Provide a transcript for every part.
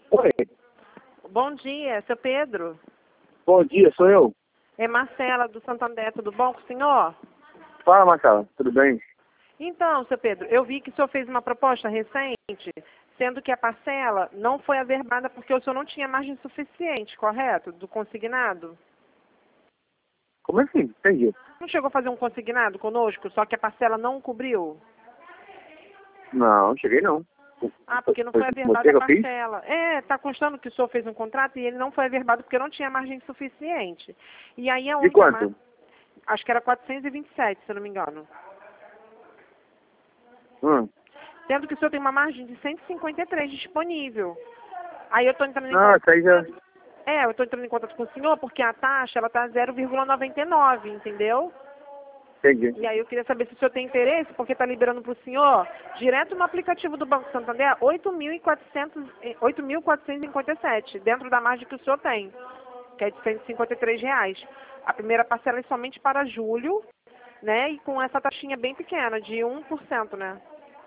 Oi, Bom dia, seu Pedro. bom dia, sou eu. É Marcela do Santander, tudo bom com o senhor? Fala, Marcela, tudo bem? Então, seu Pedro, eu vi que o senhor fez uma proposta recente, sendo que a parcela não foi averbada porque o senhor não tinha margem suficiente, correto? Do consignado? Como assim? Entendi. Não chegou a fazer um consignado conosco, só que a parcela não cobriu? Não, cheguei não. Ah, porque não Foi foi com averbada você a que eu fiz? parcela. É, tá constando que o senhor fez um contrato e ele não foi averbado porque não tinha margem suficiente. E aí a De única quanto? margem, acho que era 427, se eu não me engano. Hum. Sendo que o senhor tem uma margem de 153 disponível. Aí eu estou entrando em Não, contato. isso aí já... Eu estou entrando em contato com o senhor porque a taxa ela está 0,99, entendeu? Entendi. E aí eu queria saber se o senhor tem interesse, porque está liberando para o senhor, direto no aplicativo do Banco Santander, 8.457, dentro da margem que o senhor tem, que é de R$ 153. A primeira parcela é somente para julho, né? E com essa taxinha bem pequena, de 1%, né?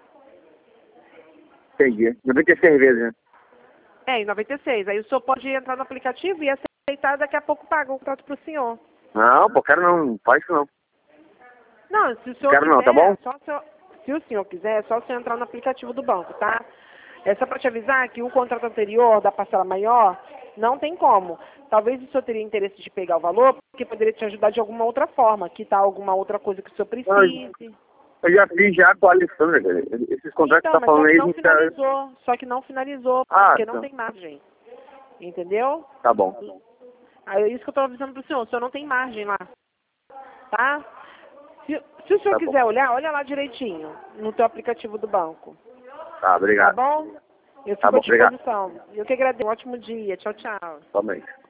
Entendi. 96 vezes, né? Em 96. Aí o senhor pode entrar no aplicativo e aceitar, daqui a pouco paga o contrato para o senhor. Não, pô, quero não faz isso não. Não, se o senhor Quero não, quiser, tá bom? se o senhor quiser, é só o senhor entrar no aplicativo do banco, tá? É só para te avisar que o contrato anterior da parcela maior não tem como. Talvez o senhor teria interesse de pegar o valor, porque poderia te ajudar de alguma outra forma, que tá alguma outra coisa que o senhor Não, precise. eu já fiz já com a Alessandra, cara. Esses contratos que Então, tá mas só falando que aí, a não gente tá... finalizou, Ah, porque não tá. tem margem. Entendeu? Tá bom. Aí é isso que eu tô avisando pro senhor, o senhor não tem margem lá, tá? Se o senhor Tá bom. quiser olhar, olha lá direitinho, no teu aplicativo do banco. Tá, Tá obrigado. bom? Eu Tá fico à bom, obrigado. disposição. Eu que agradeço. Um ótimo dia. Tchau, tchau. Somente.